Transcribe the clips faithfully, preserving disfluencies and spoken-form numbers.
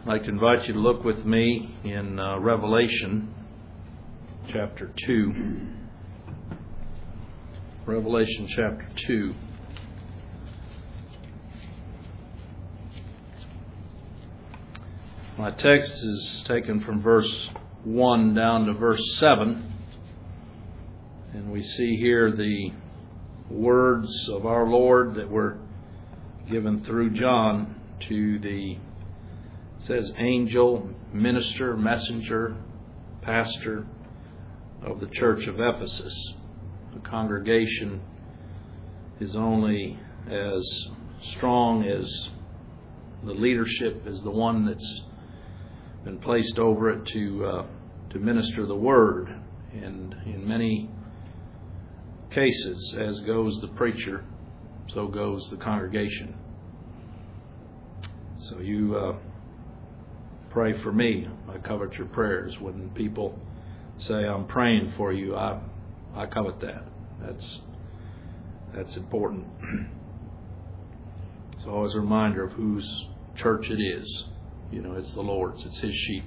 I'd like to invite you to look with me in uh, Revelation chapter two. Revelation chapter two. My text is taken from verse one down to verse seven. And we see here the words of our Lord that were given through John to the, it says, angel, minister, messenger, pastor of the church of Ephesus. The congregation is only as strong as the leadership is the one that's been placed over it to uh, to minister the word. And in many cases, as goes the preacher, so goes the congregation. So you uh, pray for me. I covet your prayers. When people say I'm praying for you, I I covet that. That's that's important. It's always a reminder of whose church it is. You know, it's the Lord's. It's His sheep.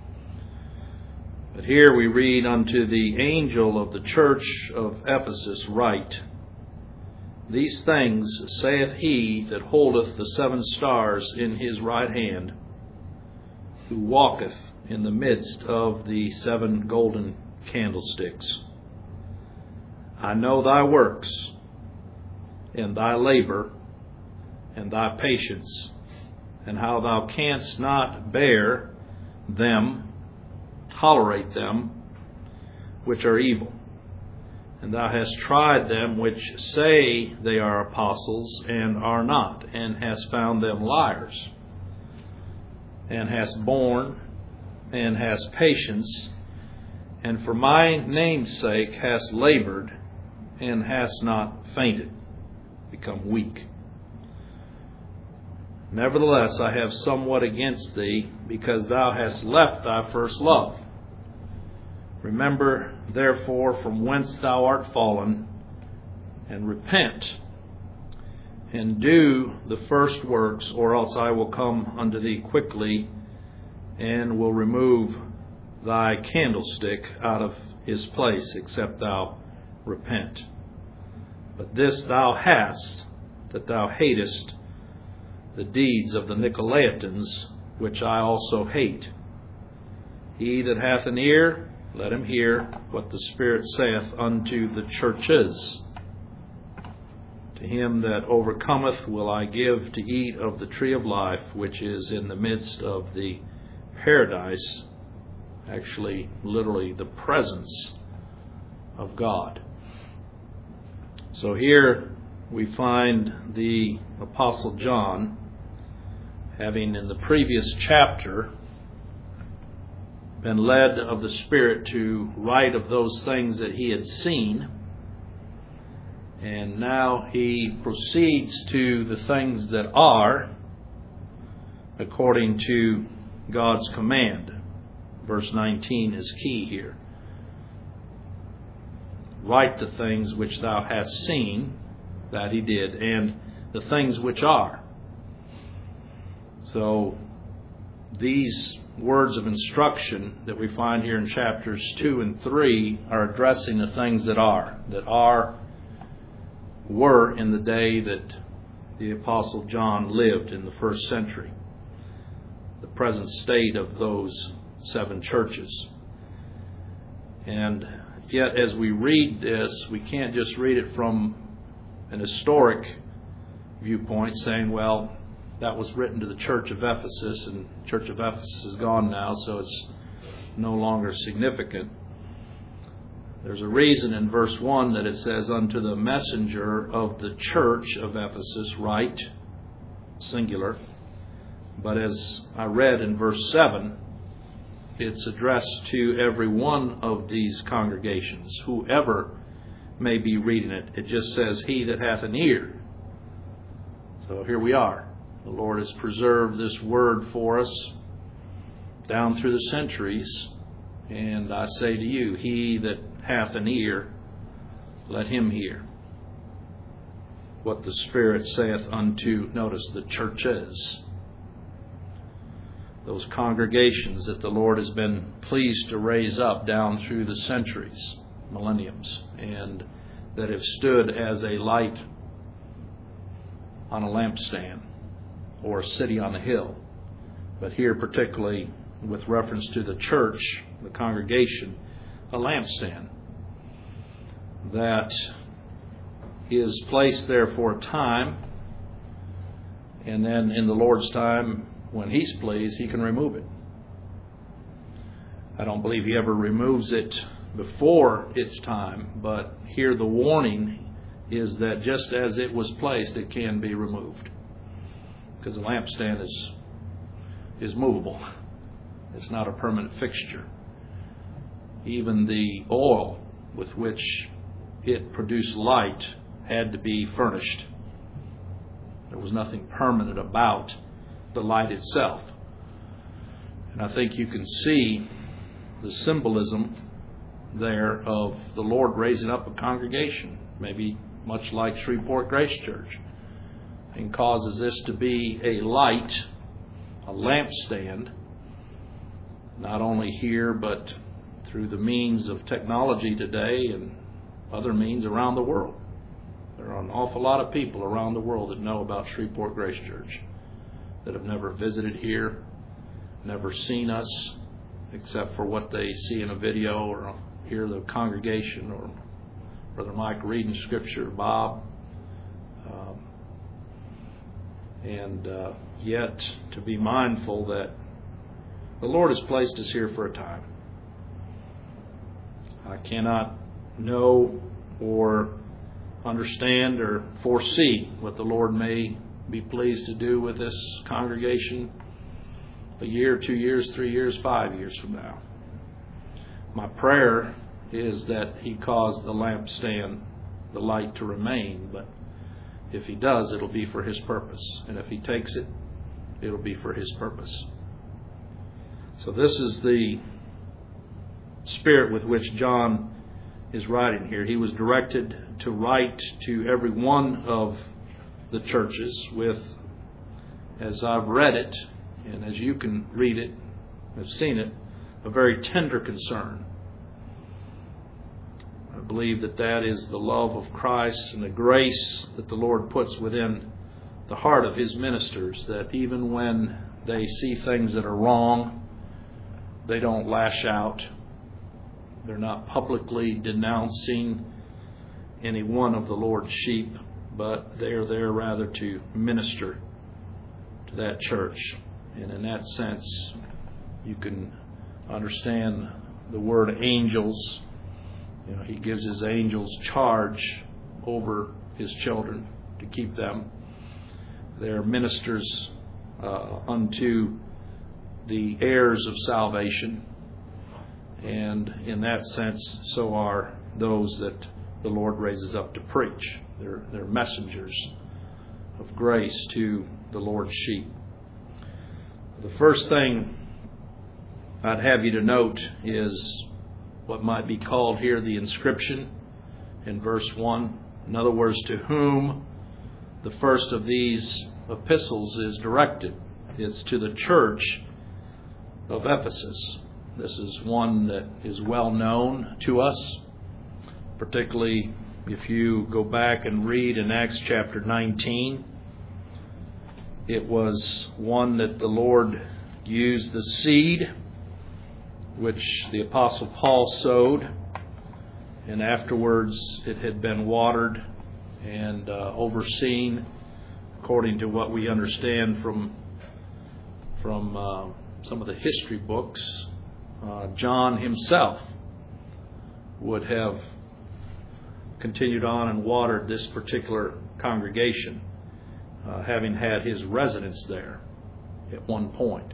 But here we read, unto the angel of the church of Ephesus write, These things saith he that holdeth the seven stars in his right hand, who walketh in the midst of the seven golden candlesticks. I know thy works, and thy labor, and thy patience, and how thou canst not bear them, tolerate them, which are evil. And thou hast tried them which say they are apostles, and are not, and hast found them liars, and hast borne, and hast patience, and for my name's sake hast labored, and hast not fainted, become weak. Nevertheless, I have somewhat against thee, because thou hast left thy first love. Remember, therefore, from whence thou art fallen, and repent, and do the first works, or else I will come unto thee quickly, and will remove thy candlestick out of his place, except thou repent. But this thou hast, that thou hatest the deeds of the Nicolaitans, which I also hate. He that hath an ear, let him hear what the Spirit saith unto the churches. To him that overcometh will I give to eat of the tree of life, which is in the midst of the paradise, actually, literally, the presence of God. So here we find the Apostle John, having in the previous chapter been led of the Spirit to write of those things that he had seen, and now he proceeds to the things that are according to God's command. Verse nineteen is key here. Write the things which thou hast seen, that he did, and the things which are. So these words of instruction that we find here in chapters two and three are addressing the things that are, that are, were in the day that the Apostle John lived in the first century. The present state of those seven churches. And yet as we read this, we can't just read it from an historic viewpoint, saying, well, that was written to the church of Ephesus, and the church of Ephesus is gone now, so it's no longer significant. There's a reason in verse one that it says, unto the messenger of the church of Ephesus write, singular. But as I read in verse seven, it's addressed to every one of these congregations, whoever may be reading it. It just says, he that hath an ear. So here we are. The Lord has preserved this word for us down through the centuries. And I say to you, he that hath an ear, let him hear what the Spirit saith unto, notice, the churches. those congregations that the Lord has been pleased to raise up down through the centuries, millenniums, and that have stood as a light on a lampstand or a city on a hill. But here particularly with reference to the church, the congregation, a lampstand that is placed there for a time, and then in the Lord's time, when He's pleased, He can remove it. I don't believe He ever removes it before its time, but here the warning is that just as it was placed, it can be removed. Because the lampstand is, is movable. It's not a permanent fixture. Even the oil with which it produced light had to be furnished. There was nothing permanent about the light itself. And I think you can see the symbolism there of the Lord raising up a congregation, maybe much like Shreveport Grace Church, and causes this to be a light, a lampstand, not only here but through the means of technology today and other means around the world. There are an awful lot of people around the world that know about Shreveport Grace Church that have never visited here, never seen us, except for what they see in a video or hear the congregation or Brother Mike reading Scripture, Bob. Um, and uh, yet to be mindful that the Lord has placed us here for a time. I cannot know or understand or foresee what the Lord may be pleased to do with this congregation a year, two years, three years, five years from now. My prayer is that He cause the lampstand, the light, to remain, but if He does, it'll be for His purpose. And if He takes it, it'll be for His purpose. So this is the spirit with which John is writing here. He was directed to write to every one of the churches with, as I've read it, and as you can read it, have seen it, a very tender concern. I believe that that is the love of Christ and the grace that the Lord puts within the heart of His ministers, that even when they see things that are wrong, they don't lash out. They're not publicly denouncing any one of the Lord's sheep, but they are there rather to minister to that church. And in that sense, you can understand the word angels. You know, He gives His angels charge over His children to keep them. They're ministers uh, unto the heirs of salvation. And in that sense, so are those that the Lord raises up to preach. They're, they're messengers of grace to the Lord's sheep. The first thing I'd have you to note is what might be called here the inscription in verse one. In other words, to whom the first of these epistles is directed. It's to the church of Ephesus. This is one that is well known to us, particularly if you go back and read in Acts chapter nineteen. It was one that the Lord used the seed which the Apostle Paul sowed, and afterwards it had been watered and uh, overseen, according to what we understand from from uh, some of the history books. Uh, John himself would have continued on and watered this particular congregation, uh, having had his residence there at one point.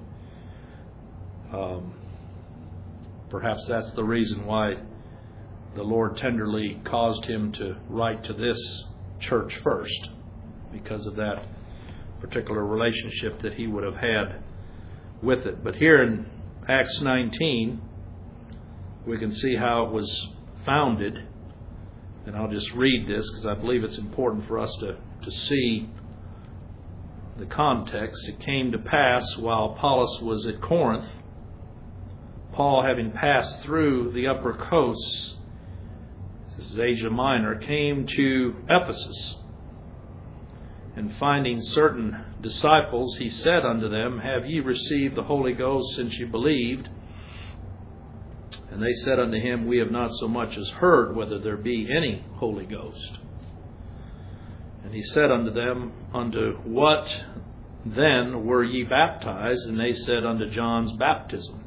Um, perhaps that's the reason why the Lord tenderly caused him to write to this church first, because of that particular relationship that he would have had with it. But here in Acts nineteen, we can see how it was founded. And I'll just read this because I believe it's important for us to, to see the context, it came to pass while Apollos was at Corinth, Paul, having passed through the upper coasts, this is Asia Minor, came to Ephesus. And finding certain disciples, he said unto them, Have ye received the Holy Ghost since ye believed? And they said unto him, We have not so much as heard whether there be any Holy Ghost. And he said unto them, Unto what then were ye baptized? And they said, Unto John's baptism.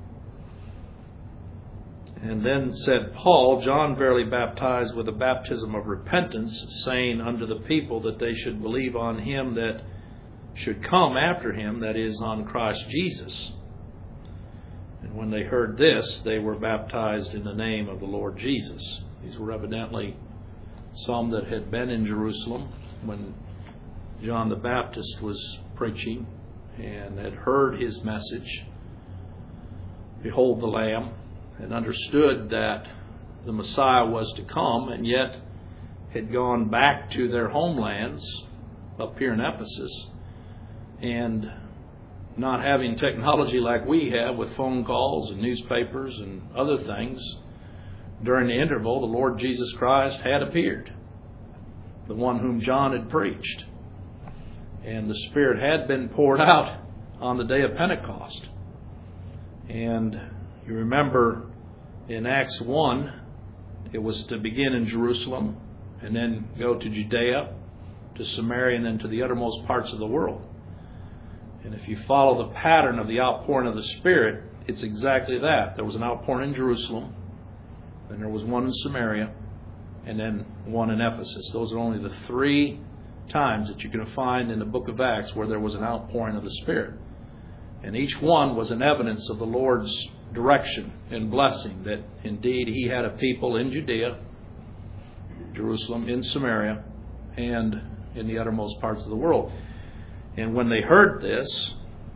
And then said Paul, John verily baptized with a baptism of repentance, saying unto the people that they should believe on him that should come after him, that is, on Christ Jesus. And when they heard this, they were baptized in the name of the Lord Jesus. These were evidently some that had been in Jerusalem when John the Baptist was preaching and had heard his message, Behold the Lamb, and understood that the Messiah was to come, and yet had gone back to their homelands up here in Ephesus, and not having technology like we have with phone calls and newspapers and other things, during the interval, the Lord Jesus Christ had appeared, the one whom John had preached. And the Spirit had been poured out on the day of Pentecost. And you remember in Acts one, it was to begin in Jerusalem and then go to Judea, to Samaria, and then to the uttermost parts of the world. And if you follow the pattern of the outpouring of the Spirit, it's exactly that. There was an outpouring in Jerusalem, then there was one in Samaria, and then one in Ephesus. Those are only the three times that you can find in the book of Acts where there was an outpouring of the Spirit. And each one was an evidence of the Lord's direction and blessing, that indeed He had a people in Judea, Jerusalem, in Samaria, and in the uttermost parts of the world. And when they heard this,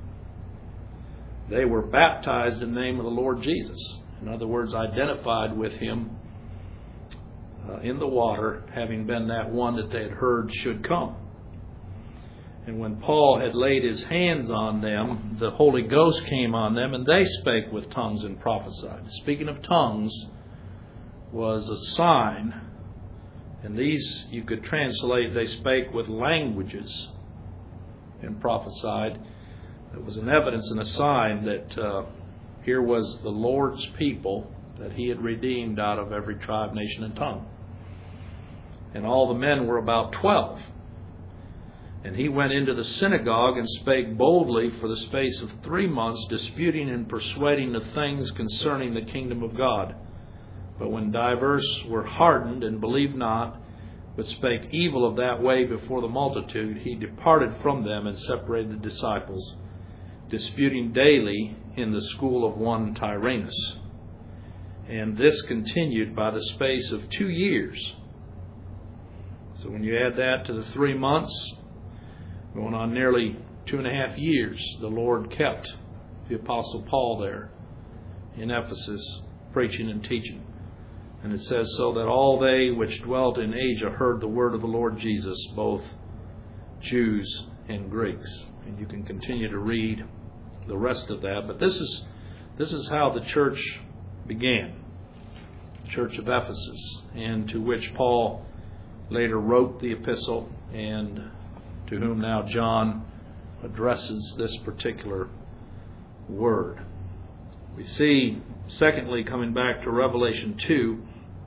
they were baptized in the name of the Lord Jesus. In other words, identified with Him uh, in the water, having been that one that they had heard should come. And when Paul had laid his hands on them, the Holy Ghost came on them, and they spake with tongues and prophesied. Speaking of tongues was a sign, and these you could translate, they spake with languages and prophesied. It was an evidence and a sign that uh, here was the Lord's people that He had redeemed out of every tribe, nation, and tongue. And all the men were about twelve. And he went into the synagogue and spake boldly for the space of three months, disputing and persuading the things concerning the kingdom of God. But when divers were hardened and believed not, but spake evil of that way before the multitude, he departed from them and separated the disciples, disputing daily in the school of one Tyrannus. And this continued by the space of two years. So when you add that to the three months, going on nearly two and a half years, the Lord kept the Apostle Paul there in Ephesus, preaching and teaching. And it says, so that all they which dwelt in Asia heard the word of the Lord Jesus, both Jews and Greeks. And you can continue to read the rest of that. But this is this is how the church began, the church of Ephesus, and to which Paul later wrote the epistle, and to whom now John addresses this particular word. We see, secondly, coming back to Revelation two,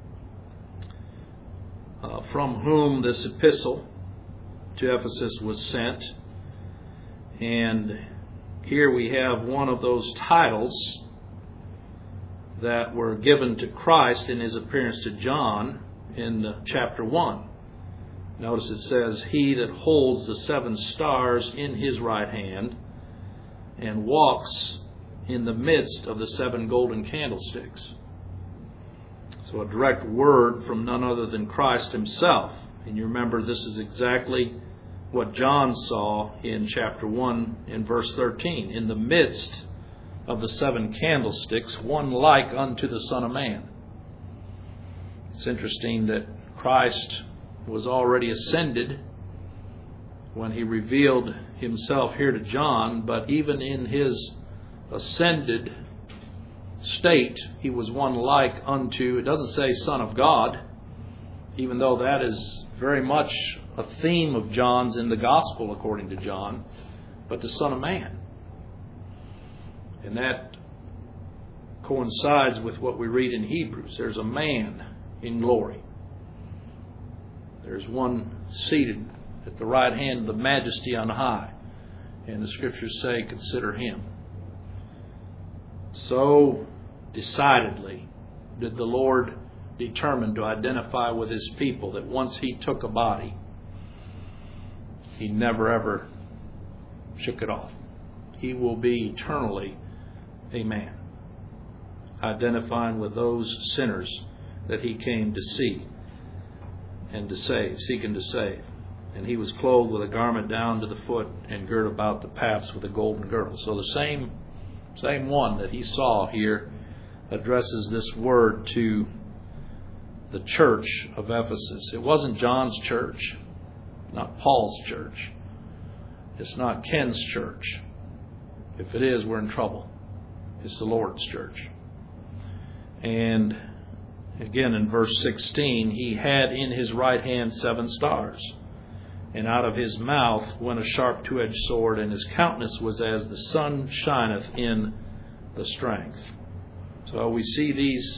uh, from whom this epistle to Ephesus was sent. And here we have one of those titles that were given to Christ in His appearance to John in chapter one. Notice it says, He that holds the seven stars in His right hand and walks in the midst of the seven golden candlesticks. So a direct word from none other than Christ Himself. And you remember this is exactly what John saw in chapter one in verse thirteen. In the midst of the seven candlesticks, one like unto the Son of Man. It's interesting that Christ was already ascended when he revealed himself here to John, but even in his ascended state, he was one like unto, it doesn't say Son of God, even though that is very much a theme of John's in the Gospel according to John, but the Son of Man. And that coincides with what we read in Hebrews. There's a man in glory. There's one seated at the right hand of the Majesty on high. And the Scriptures say, consider him. So decidedly did the Lord determine to identify with his people that once he took a body, he never ever shook it off. He will be eternally a man, identifying with those sinners that he came to see and to save, seeking to save. And he was clothed with a garment down to the foot and girt about the paps with a golden girdle. So the same, same one that he saw here addresses this word to the church of Ephesus. It wasn't John's church, not Paul's church. It's not Ken's church. If it is, we're in trouble. It's the Lord's church. And again in verse sixteen, he had in his right hand seven stars. And out of his mouth went a sharp two-edged sword, and his countenance was as the sun shineth in the strength. So we see these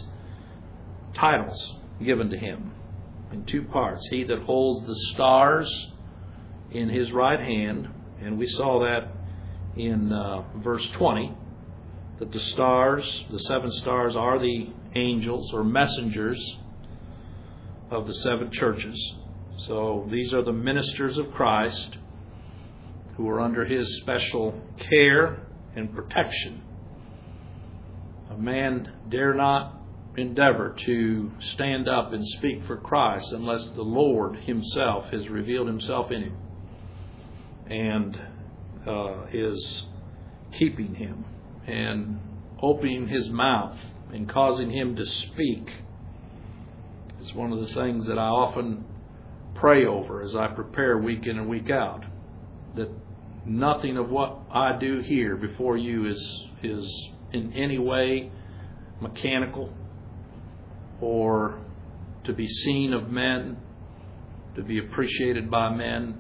titles given to him in two parts. He that holds the stars in his right hand, and we saw that in uh, verse twenty, that the stars, the seven stars, are the angels or messengers of the seven churches. So these are the ministers of Christ who are under his special care and protection. A man dare not endeavor to stand up and speak for Christ unless the Lord himself has revealed himself in him and uh, is keeping him and opening his mouth and causing him to speak. It's one of the things that I often pray over as I prepare week in and week out, that nothing of what I do here before you is is in any way mechanical or to be seen of men, to be appreciated by men.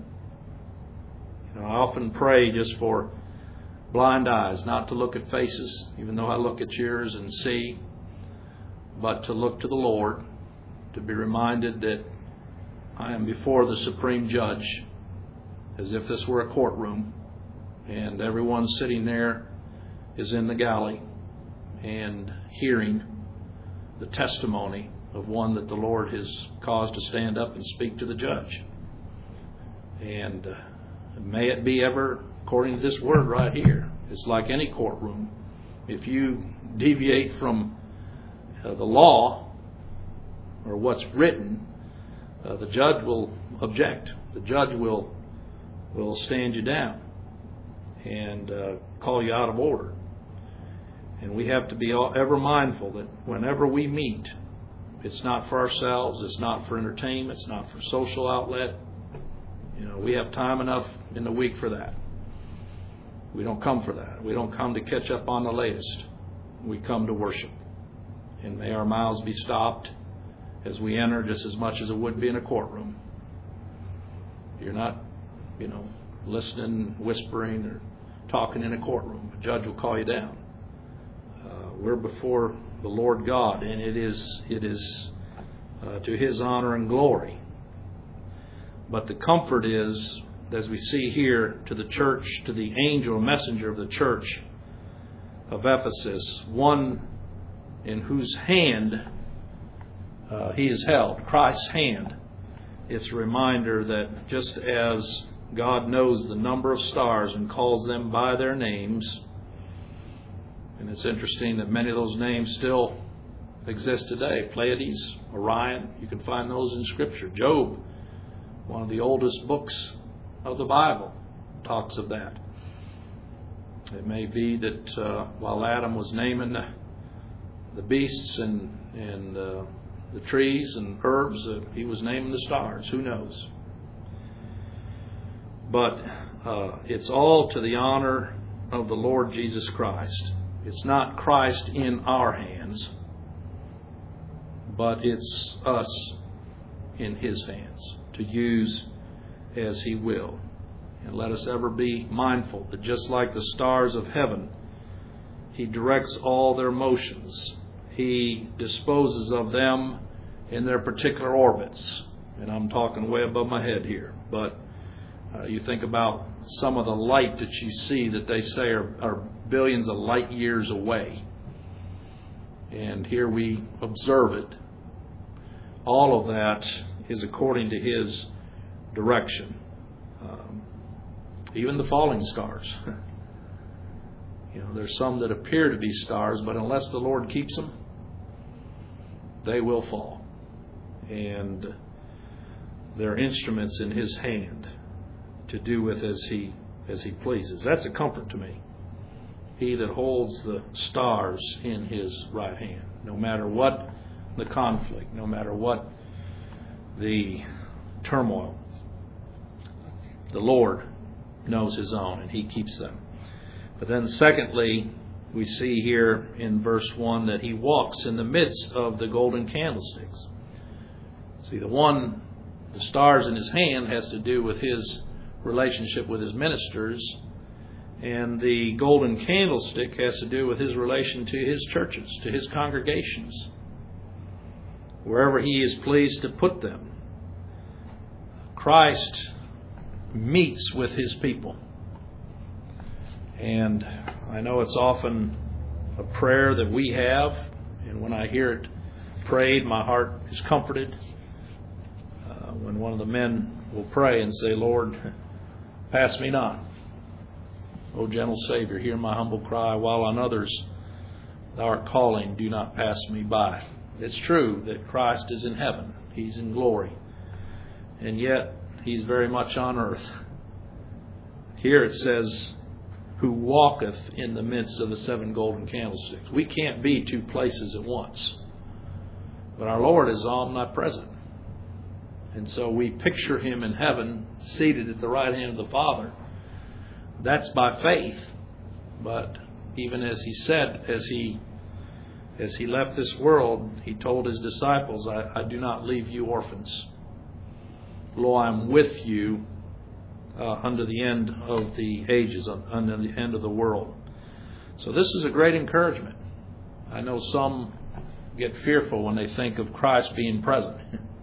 You know, I often pray just for blind eyes, not to look at faces, even though I look at yours and see, but to look to the Lord, to be reminded that I am before the Supreme Judge, as if this were a courtroom, and everyone sitting there is in the galley and hearing the testimony of one that the Lord has caused to stand up and speak to the judge. And uh, may it be ever according to this word right here. It's like any courtroom. If you deviate from uh, the law or what's written, uh, the judge will object. The judge will will stand you down and uh, call you out of order. And we have to be all, ever mindful that whenever we meet, it's not for ourselves, it's not for entertainment, it's not for social outlet. You know, we have time enough in the week for that. We don't come for that. We don't come to catch up on the latest. We come to worship. And may our mouths be stopped as we enter just as much as it would be in a courtroom. You're not, you know, listening, whispering, or talking in a courtroom. A judge will call you down. Uh, we're before the Lord God, and it is it is uh, to His honor and glory. But the comfort is, as we see here, to the church, to the angel, messenger of the church of Ephesus, one in whose hand uh, he is held, Christ's hand. It's a reminder that just as God knows the number of stars and calls them by their names, and it's interesting that many of those names still exist today. Pleiades, Orion, you can find those in Scripture. Job, one of the oldest books of the Bible, talks of that. It may be that uh, while Adam was naming the, the beasts and, and uh, the trees and herbs, uh, he was naming the stars. Who knows? But uh, it's all to the honor of the Lord Jesus Christ. It's not Christ in our hands, but it's us in His hands to use as He will. And let us ever be mindful that just like the stars of heaven, He directs all their motions. He disposes of them in their particular orbits. And I'm talking way above my head here. But uh, you think about some of the light that you see that they say are, are billions of light years away. And here we observe it. All of that is according to His direction. Um, even the falling stars. You know, there's some that appear to be stars, but unless the Lord keeps them, they will fall. And they're instruments in His hand to do with as He as He pleases. That's a comfort to me. He that holds the stars in His right hand, no matter what the conflict, no matter what the turmoil, the Lord knows His own and He keeps them. But then secondly, we see here in verse one that He walks in the midst of the golden candlesticks. See, the one, the stars in His hand has to do with His relationship with His ministers, and the golden candlestick has to do with His relation to His churches, to His congregations, wherever He is pleased to put them. Christ meets with His people. And I know it's often a prayer that we have, and when I hear it prayed, my heart is comforted. Uh, when one of the men will pray and say, Lord, pass me not. O gentle Savior, hear my humble cry, while on others Thou art calling, do not pass me by. It's true that Christ is in heaven. He's in glory. And yet, He's very much on earth. Here it says, who walketh in the midst of the seven golden candlesticks. We can't be two places at once. But our Lord is omnipresent. And so we picture Him in heaven, seated at the right hand of the Father. That's by faith. But even as He said, as He as He left this world, He told His disciples, I, I do not leave you orphans. Lo, I am with you uh, unto the end of the ages, unto the end of the world. So this is a great encouragement. I know some get fearful when they think of Christ being present.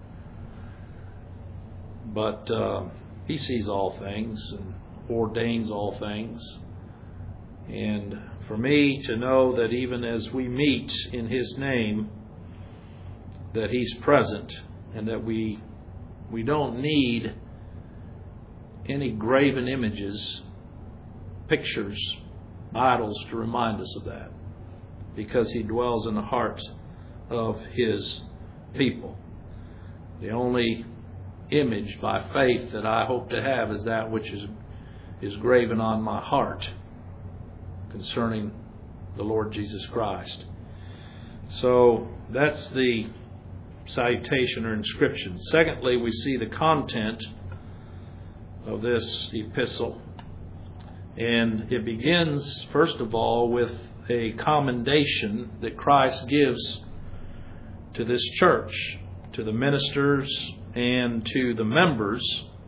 But uh, He sees all things and ordains all things. And for me to know that even as we meet in His name, that He's present and that we we don't need any graven images, pictures, idols to remind us of that, because He dwells in the hearts of His people. The only image by faith that I hope to have is that which is is graven on my heart concerning the Lord Jesus Christ. So that's the salutation or inscription. Secondly, we see the content of this epistle. And it begins, first of all, with a commendation that Christ gives to this church, to the ministers and to the members.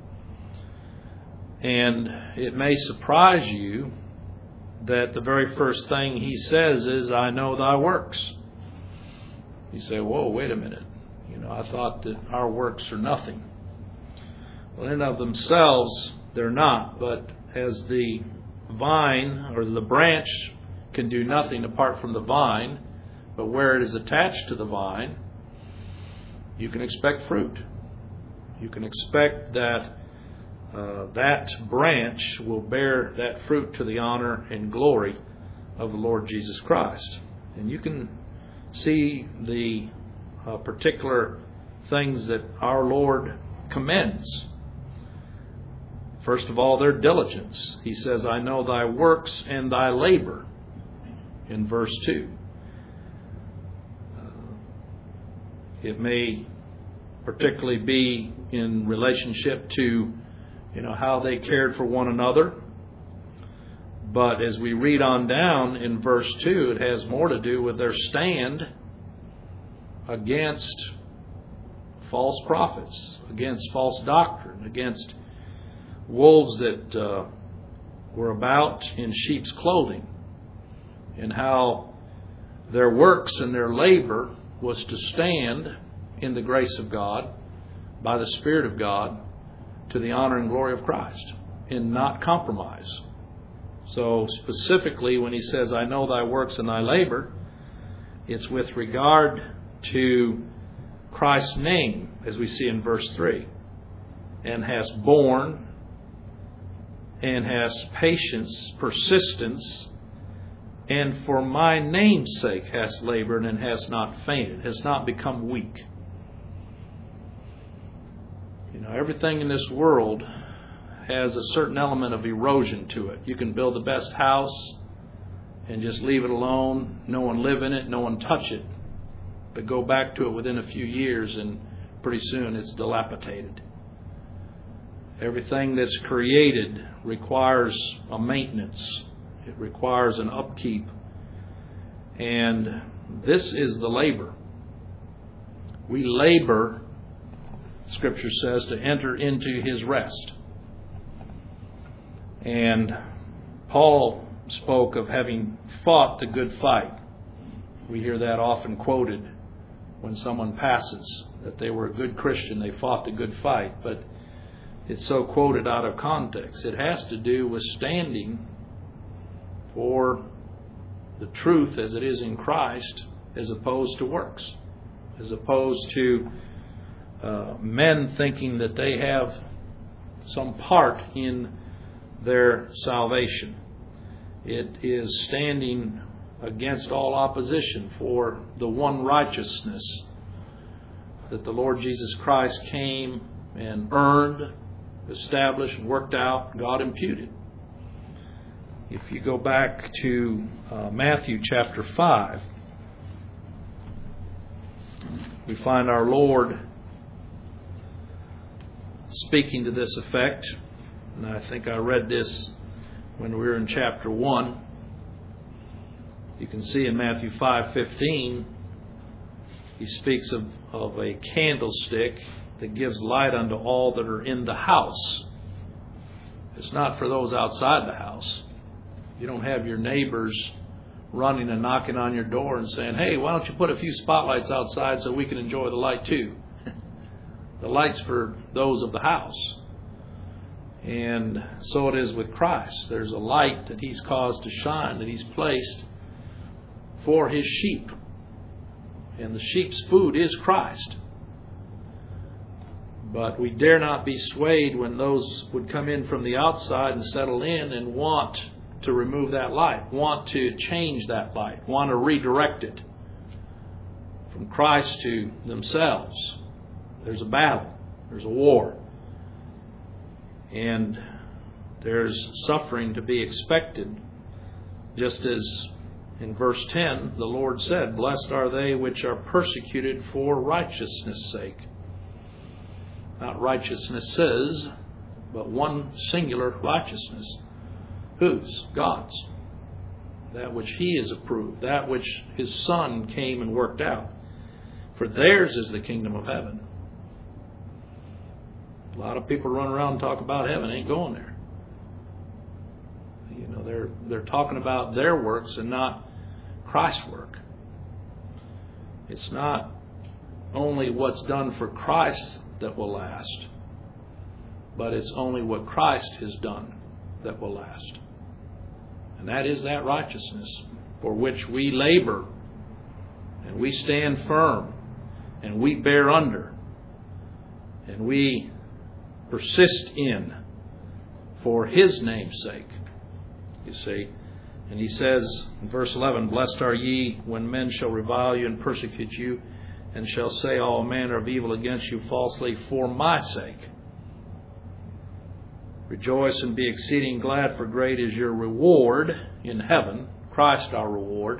And it may surprise you that the very first thing He says is, I know thy works. You say, whoa, wait a minute. You know, I thought that our works are nothing. Well, in and of themselves, they're not. But as the vine or the branch can do nothing apart from the vine, but where it is attached to the vine, you can expect fruit. You can expect that uh, that branch will bear that fruit to the honor and glory of the Lord Jesus Christ. And you can see the uh, particular things that our Lord commends. First of all, their diligence. He says, I know thy works and thy labor, in verse two. Uh, it may particularly be in relationship to you know, how they cared for one another. But as we read on down in verse two, it has more to do with their stand against false prophets, against false doctrine, against wolves that uh, were about in sheep's clothing, and how their works and their labor was to stand in the grace of God, by the Spirit of God, to the honor and glory of Christ, and not compromise. So specifically when he says, I know thy works and thy labor, it's with regard to Christ's name, as we see in verse three, and has borne, and has patience, persistence, and for my name's sake has labored and has not fainted, has not become weak. You know, everything in this world has a certain element of erosion to it. You can build the best house and just leave it alone. No one live in it, no one touch it. But go back to it within a few years and pretty soon it's dilapidated. Everything that's created requires a maintenance. It requires an upkeep. And this is the labor. We labor, Scripture says, to enter into His rest. And Paul spoke of having fought the good fight. We hear that often quoted when someone passes, that they were a good Christian, they fought the good fight. But it's so quoted out of context. It has to do with standing for the truth as it is in Christ, as opposed to works, as opposed to uh, men thinking that they have some part in their salvation. It is standing against all opposition for the one righteousness that the Lord Jesus Christ came and earned, established, and worked out, God imputed. If you go back to uh, Matthew chapter five, we find our Lord speaking to this effect. And I think I read this when we were in chapter one. You can see in Matthew five fifteen, he speaks of, of a candlestick that gives light unto all that are in the house. It's not for those outside the house. You don't have your neighbors running and knocking on your door and saying, hey, why don't you put a few spotlights outside so we can enjoy the light too? The light's for those of the house. And so it is with Christ. There's a light that He's caused to shine, that He's placed for His sheep. And the sheep's food is Christ. But we dare not be swayed when those would come in from the outside and settle in and want to remove that light, want to change that light, want to redirect it from Christ to themselves. There's a battle. There's a war. And there's suffering to be expected. Just as in verse ten, the Lord said, blessed are they which are persecuted for righteousness' sake. Not righteousnesses, but one singular righteousness. Whose? God's. That which He has approved. That which His Son came and worked out. For theirs is the kingdom of heaven. A lot of people run around and talk about heaven, ain't going there. You know, they're they're talking about their works and not Christ's work. It's not only what's done for Christ that will last, but it's only what Christ has done that will last. And that is that righteousness for which we labor and we stand firm and we bear under and we persist in for His name's sake. You see. And he says in verse eleven, blessed are ye when men shall revile you and persecute you, and shall say all manner of evil against you falsely for my sake. Rejoice and be exceeding glad, for great is your reward in heaven. Christ our reward.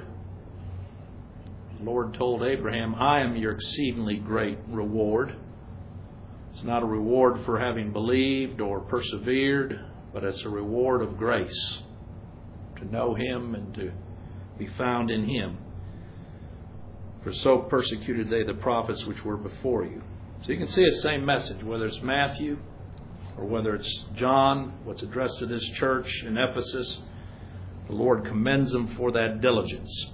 The Lord told Abraham, I am your exceedingly great reward. It's not a reward for having believed or persevered, but it's a reward of grace to know Him and to be found in Him. For so persecuted they the prophets which were before you. So you can see the same message, whether it's Matthew or whether it's John, what's addressed to this church in Ephesus. The Lord commends them for that diligence.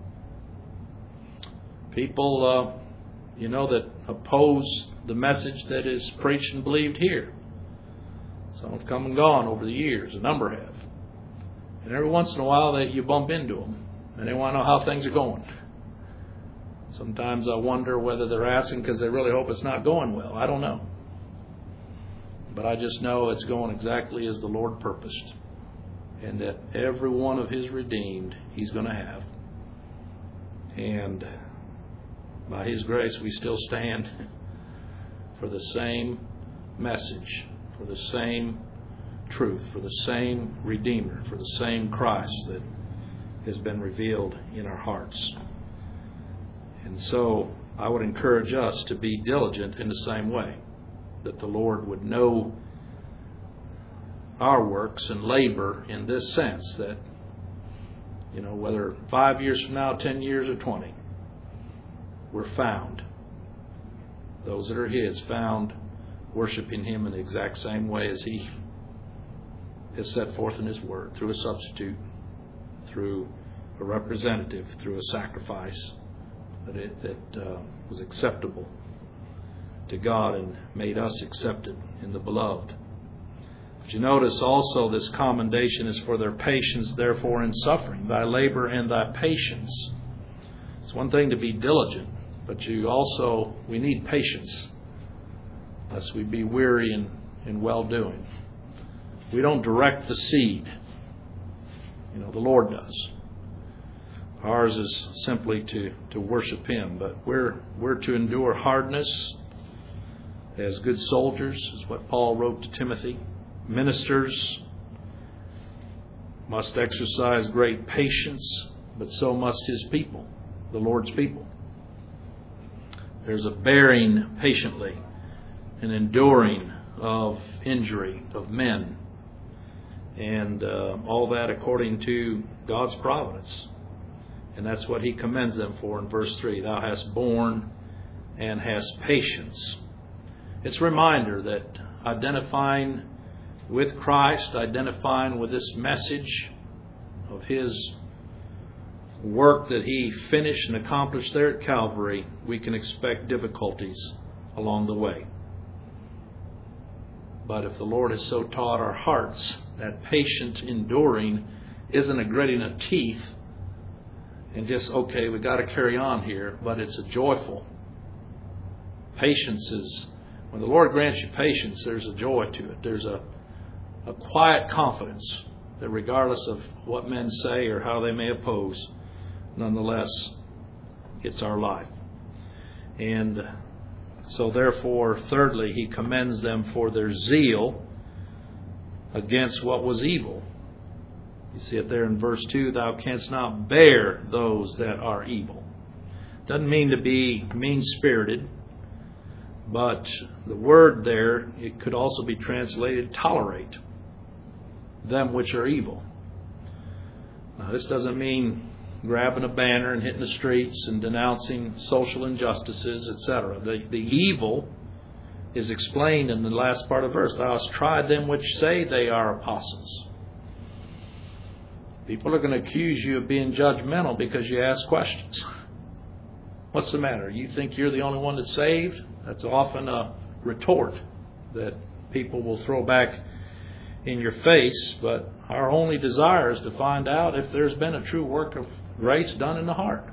People, uh, you know, that oppose the message that is preached and believed here. Some have come and gone over the years. A number have. And every once in a while that you bump into them and they want to know how things are going. Sometimes I wonder whether they're asking because they really hope it's not going well. I don't know. But I just know it's going exactly as the Lord purposed. And that every one of His redeemed He's going to have. And by His grace we still stand for the same message, for the same truth, for the same Redeemer, for the same Christ that has been revealed in our hearts. And so I would encourage us to be diligent in the same way, that the Lord would know our works and labor in this sense, that, you know, whether five years from now, ten years, or twenty, we're found. Those that are His, found worshiping Him in the exact same way as He has set forth in His Word, through a substitute, through a representative, through a sacrifice that it that uh, was acceptable to God and made us accepted in the Beloved. But you notice also this commendation is for their patience, therefore, in suffering, thy labor and thy patience. It's one thing to be diligent, but you also, we need patience, lest we be weary in, in well-doing. We don't direct the seed. You know, the Lord does. Ours is simply to, to worship Him, but we're we're to endure hardness as good soldiers, is what Paul wrote to Timothy. Ministers must exercise great patience, but so must His people, the Lord's people. There's a bearing patiently, an enduring of injury of men, and uh, all that according to God's providence. And that's what He commends them for in verse three. Thou hast borne and hast patience. It's a reminder that identifying with Christ, identifying with this message of His work that He finished and accomplished there at Calvary, we can expect difficulties along the way. But if the Lord has so taught our hearts that patient enduring isn't a gritting of teeth and just, okay, we got to carry on here, but it's a joyful. Patience is, when the Lord grants you patience, there's a joy to it. There's a, a quiet confidence that regardless of what men say or how they may oppose, nonetheless, it's our life. And so therefore, thirdly, He commends them for their zeal against what was evil. You see it there in verse two, thou canst not bear those that are evil. Doesn't mean to be mean-spirited, but the word there, it could also be translated tolerate them which are evil. Now, this doesn't mean grabbing a banner and hitting the streets and denouncing social injustices, et cetera. The, the evil is explained in the last part of the verse. Thou hast tried them which say they are apostles. People are going to accuse you of being judgmental because you ask questions. What's the matter? You think you're the only one that's saved? That's often a retort that people will throw back in your face. But our only desire is to find out if there's been a true work of grace done in the heart.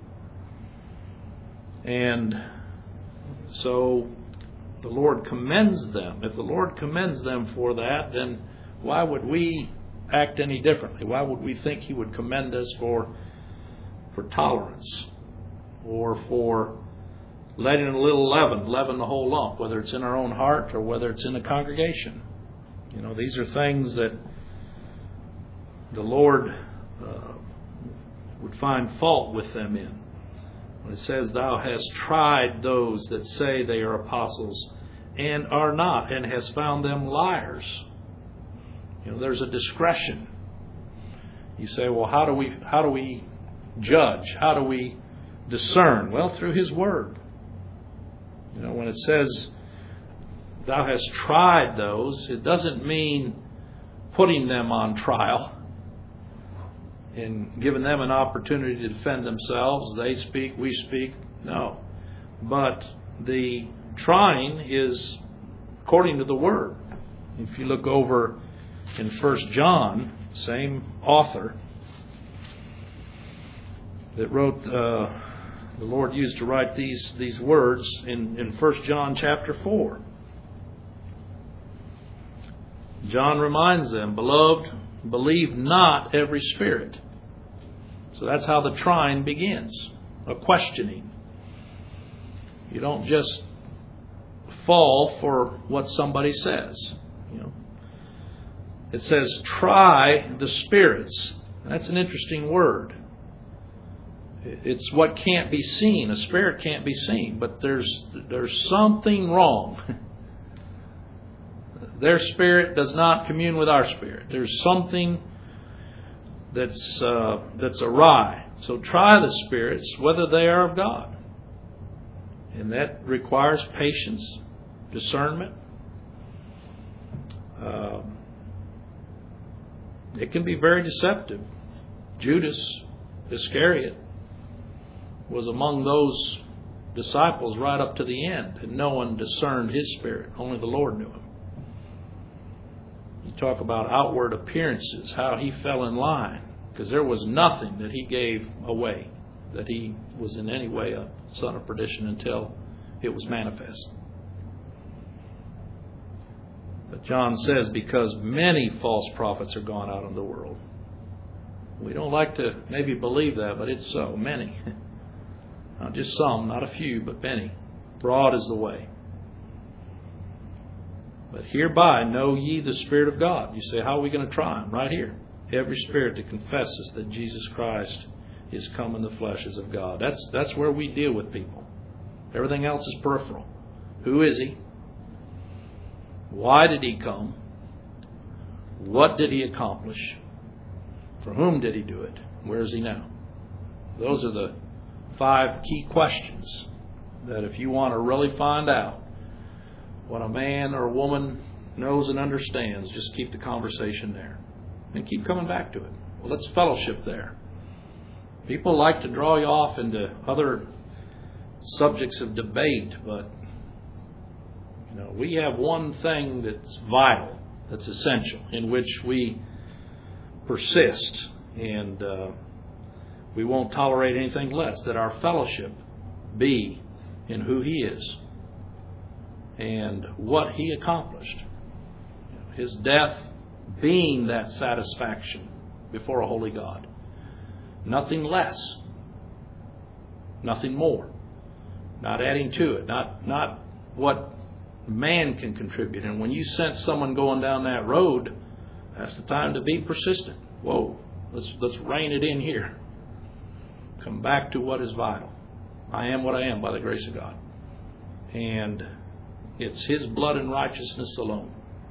And so the Lord commends them. If the Lord commends them for that, then why would we act any differently? Why would we think He would commend us for for tolerance or for letting a little leaven leaven the whole lump, whether it's in our own heart or whether it's in the congregation? You know, these are things that the Lord uh, would find fault with them in. When it says, thou hast tried those that say they are apostles and are not, and has found them liars. You know, there's a discretion. You say, well, how do we how do we judge? How do we discern? Well, through His Word. You know, when it says, thou hast tried those, it doesn't mean putting them on trial and giving them an opportunity to defend themselves. They speak, we speak. No. But the trying is according to the Word. If you look over in First John, same author that wrote, uh, the Lord used to write these, these words in, in First John chapter four. John reminds them, beloved, believe not every spirit. So that's how the trying begins, a questioning. You don't just fall for what somebody says. You know, it says, try the spirits. That's an interesting word. It's what can't be seen. A spirit can't be seen, but there's there's something wrong. Their spirit does not commune with our spirit. There's something that's uh, that's awry. So try the spirits, whether they are of God. And that requires patience, discernment. Uh, it can be very deceptive. Judas Iscariot was among those disciples right up to the end, and no one discerned his spirit. Only the Lord knew him. You talk about outward appearances, how he fell in line, because there was nothing that he gave away, that he was in any way a son of perdition until it was manifest. But John says, because many false prophets are gone out in the world. We don't like to maybe believe that, but it's so. Many. Not just some, not a few, but many. Broad is the way. But hereby know ye the Spirit of God. You say, how are we going to try Him? Right here. Every spirit that confesses that Jesus Christ is come in the flesh is of God. That's, that's where we deal with people. Everything else is peripheral. Who is He? Why did He come? What did He accomplish? For whom did He do it? Where is He now? Those are the five key questions that if you want to really find out what a man or a woman knows and understands, just keep the conversation there. And keep coming back to it. Well, let's fellowship there. People like to draw you off into other subjects of debate, but you know, we have one thing that's vital, that's essential, in which we persist, and uh, we won't tolerate anything less, that our fellowship be in who He is and what He accomplished. His death being that satisfaction before a holy God. Nothing less. Nothing more. Not adding to it. Not, not what man can contribute. And when you sense someone going down that road, that's the time to be persistent. Whoa, let's, let's rein it in here. Come back to what is vital. I am what I am by the grace of God. And it's His blood and righteousness alone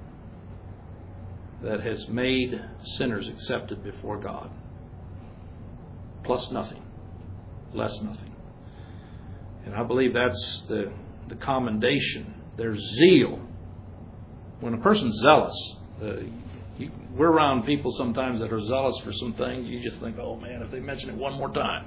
that has made sinners accepted before God. Plus nothing. Less nothing. And I believe that's the, the commendation. There's zeal. When a person's zealous, uh, you, we're around people sometimes that are zealous for some things. You just think, oh man, if they mention it one more time.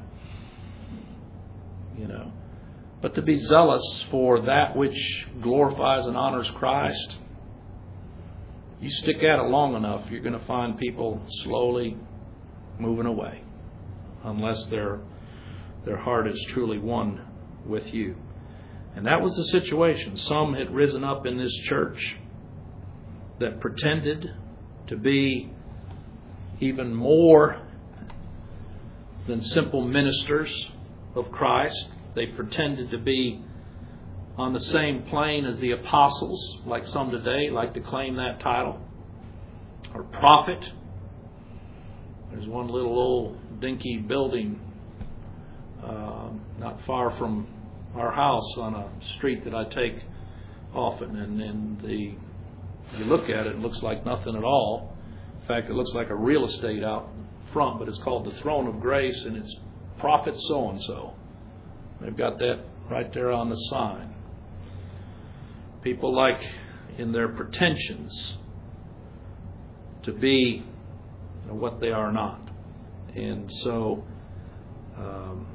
You know. But to be zealous for that which glorifies and honors Christ, you stick at it long enough, you're going to find people slowly moving away, unless their their heart is truly one with you. And that was the situation. Some had risen up in this church that pretended to be even more than simple ministers of Christ. They pretended to be on the same plane as the apostles, like some today like to claim that title, or prophet. There's one little old dinky building uh, not far from our house on a street that I take often. And, and the you look at it, it looks like nothing at all. In fact, it looks like a real estate out front, but it's called the Throne of Grace, and it's Prophet so-and-so. They've got that right there on the sign. People like, in their pretensions, to be you know, what they are not. And so um,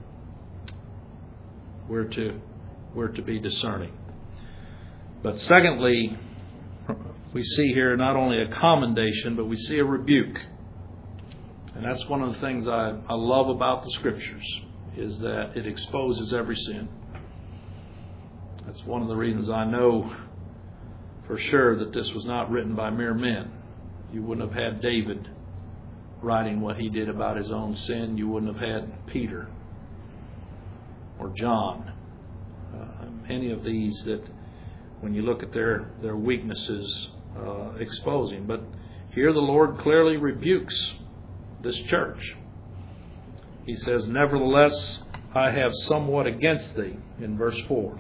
we're to we're to be discerning. But secondly, we see here not only a commendation, but we see a rebuke. And that's one of the things I, I love about the Scriptures, is that it exposes every sin. That's one of the reasons I know for sure that this was not written by mere men. You wouldn't have had David writing what he did about his own sin. You wouldn't have had Peter or John. Uh, any of these that, when you look at their, their weaknesses, uh, exposing. But here the Lord clearly rebukes this church. He says, "Nevertheless, I have somewhat against thee," in verse four.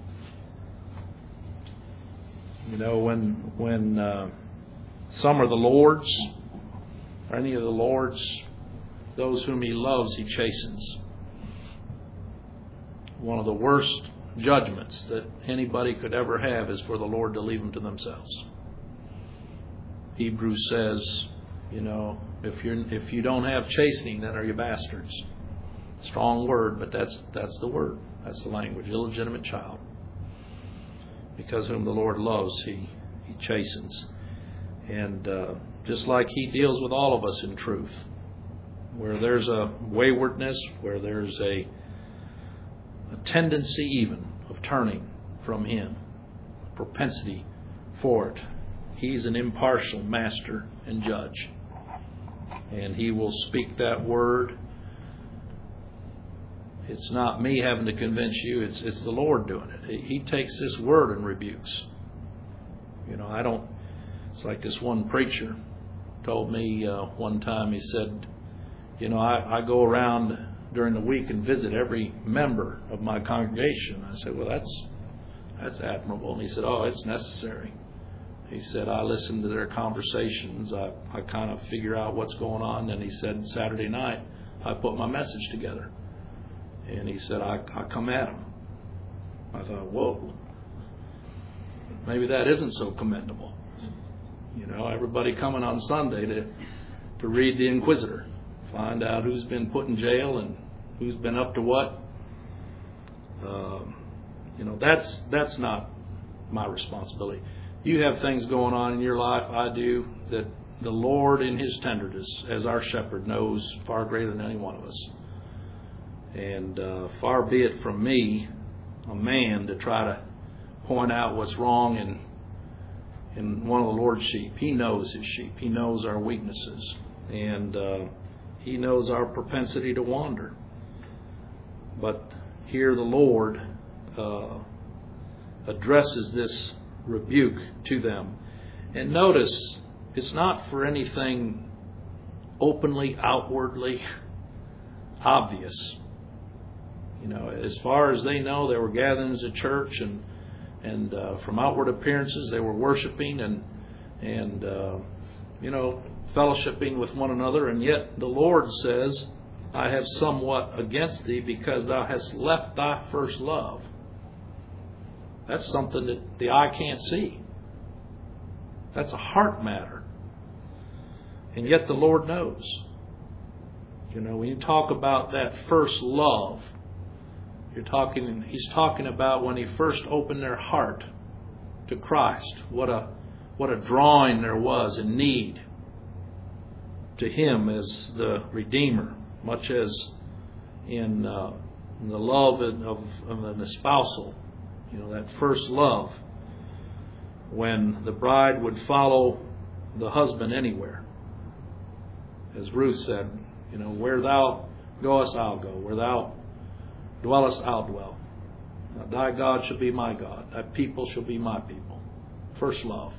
You know, when when uh, some are the Lord's, or any of the Lord's, those whom He loves, He chastens. One of the worst judgments that anybody could ever have is for the Lord to leave them to themselves. Hebrews says, you know, if you if you don't have chastening, then are you bastards? Strong word, but that's that's the word. That's the language. Illegitimate child. Because whom the Lord loves, He He chastens. And uh, just like He deals with all of us in truth, where there's a waywardness, where there's a, a tendency even of turning from Him, a propensity for it, He's an impartial master and judge. And He will speak that word. It's not me having to convince you. It's it's the Lord doing it. He takes this word and rebukes. You know, I don't... It's like this one preacher told me uh, one time, he said, you know, I, I go around during the week and visit every member of my congregation. I said, well, that's that's admirable. And he said, oh, it's necessary. He said, I listen to their conversations. I, I kind of figure out what's going on. And he said, Saturday night, I put my message together. And he said, I, I come at them. I thought, whoa, maybe that isn't so commendable. You know, everybody coming on Sunday to to read the Inquisitor, find out who's been put in jail and who's been up to what. Um, you know, that's that's not my responsibility. You have things going on in your life, I do, that the Lord in His tenderness, as our shepherd, knows far greater than any one of us. And uh, far be it from me, a man, to try to point out what's wrong in in one of the Lord's sheep. He knows His sheep. He knows our weaknesses. And uh, He knows our propensity to wander. But here the Lord uh, addresses this rebuke to them. And notice, it's not for anything openly, outwardly obvious. You know, as far as they know, they were gathering as a church, and and uh, from outward appearances, they were worshiping and and uh, you know, fellowshipping with one another. And yet the Lord says, "I have somewhat against thee, because thou hast left thy first love." That's something that the eye can't see. That's a heart matter. And yet the Lord knows. You know, when you talk about that first love, you're talking. He's talking about when He first opened their heart to Christ. What a what a drawing there was in need to Him as the Redeemer, much as in, uh, in the love of, of an espousal. You know, that first love, when the bride would follow the husband anywhere. As Ruth said, you know, where thou goest, I'll go. Where thou dwellest, I'll dwell. Now, thy God shall be my God. Thy people shall be my people. First love.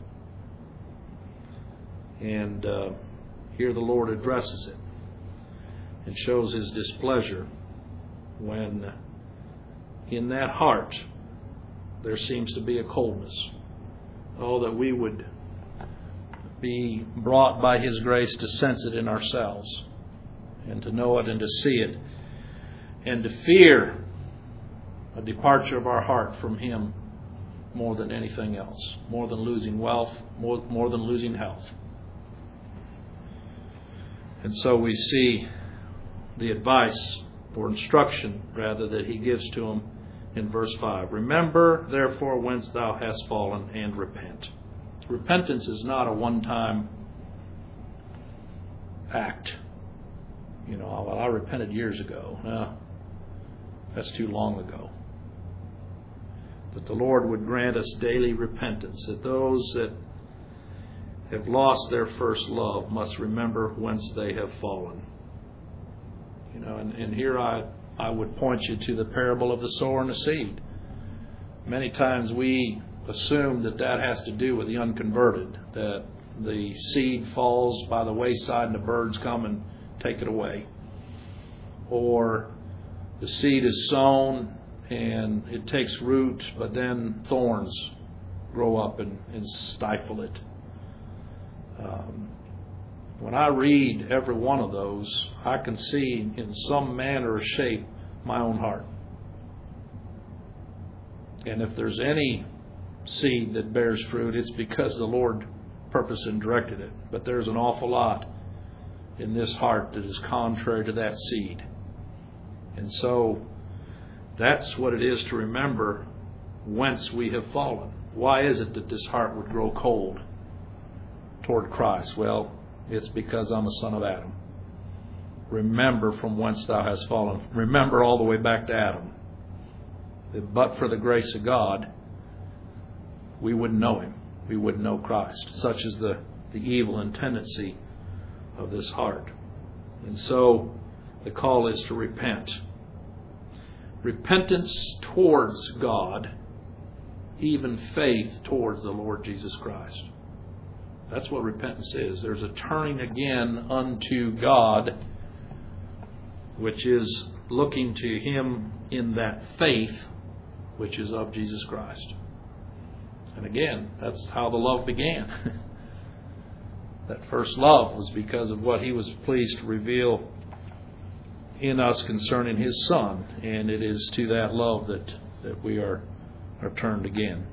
And uh, here the Lord addresses it and shows His displeasure when in that heart there seems to be a coldness. Oh, that we would be brought by His grace to sense it in ourselves, and to know it and to see it, and to fear a departure of our heart from Him more than anything else, more than losing wealth, more, more than losing health. And so we see the advice or instruction, rather, that He gives to them in verse five. Remember, therefore, whence thou hast fallen, and repent. Repentance is not a one-time act. You know, well, I repented years ago. No, that's too long ago. That the Lord would grant us daily repentance, that those that have lost their first love must remember whence they have fallen. You know, and, and here I, I would point you to the parable of the sower and the seed. Many times we assume that that has to do with the unconverted, that the seed falls by the wayside and the birds come and take it away. Or the seed is sown and it takes root, but then thorns grow up and, and stifle it. Um, when I read every one of those, I can see in some manner or shape my own heart. And if there's any seed that bears fruit, it's because the Lord purposed and directed it. But there's an awful lot in this heart that is contrary to that seed. And so that's what it is to remember whence we have fallen. Why is it that this heart would grow cold toward Christ? Well, it's because I'm a son of Adam. Remember from whence thou hast fallen. Remember all the way back to Adam. But for the grace of God, we wouldn't know Him. We wouldn't know Christ. Such is the, the evil and tendency of this heart. And so the call is to repent. Repentance towards God, even faith towards the Lord Jesus Christ. That's what repentance is. There's a turning again unto God, which is looking to Him in that faith which is of Jesus Christ. And again, that's how the love began. That first love was because of what He was pleased to reveal in us concerning His Son. And it is to that love that, that we are, are turned again.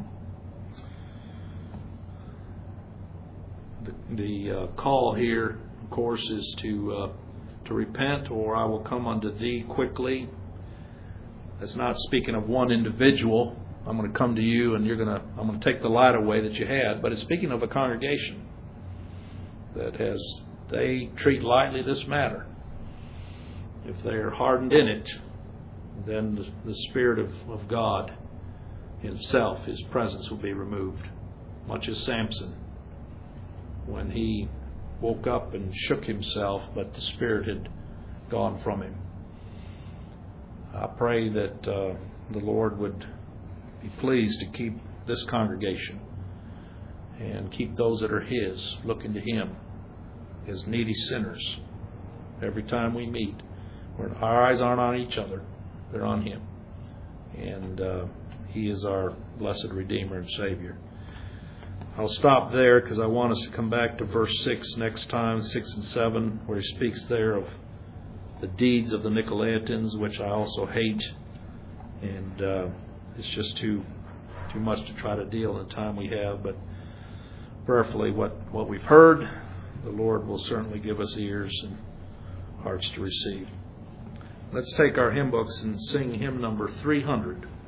The, the uh, call here, of course, is to uh, to repent, or I will come unto thee quickly. That's not speaking of one individual. I'm going to come to you and you're going to, I'm going to take the light away that you had. But it's speaking of a congregation that as they treat lightly this matter, if they are hardened in it, then the, the Spirit of, of God Himself, His presence will be removed. Much as Samson, when he woke up and shook himself, but the Spirit had gone from him. I pray that uh, the Lord would be pleased to keep this congregation and keep those that are His looking to Him as needy sinners. Every time we meet, where our eyes aren't on each other, they're on Him. And uh, He is our blessed Redeemer and Savior. I'll stop there because I want us to come back to verse six next time, six and seven, where he speaks there of the deeds of the Nicolaitans, which I also hate. And uh, it's just too too much to try to deal in the time we have. But prayerfully, what, what we've heard, the Lord will certainly give us ears and hearts to receive. Let's take our hymn books and sing hymn number three hundred.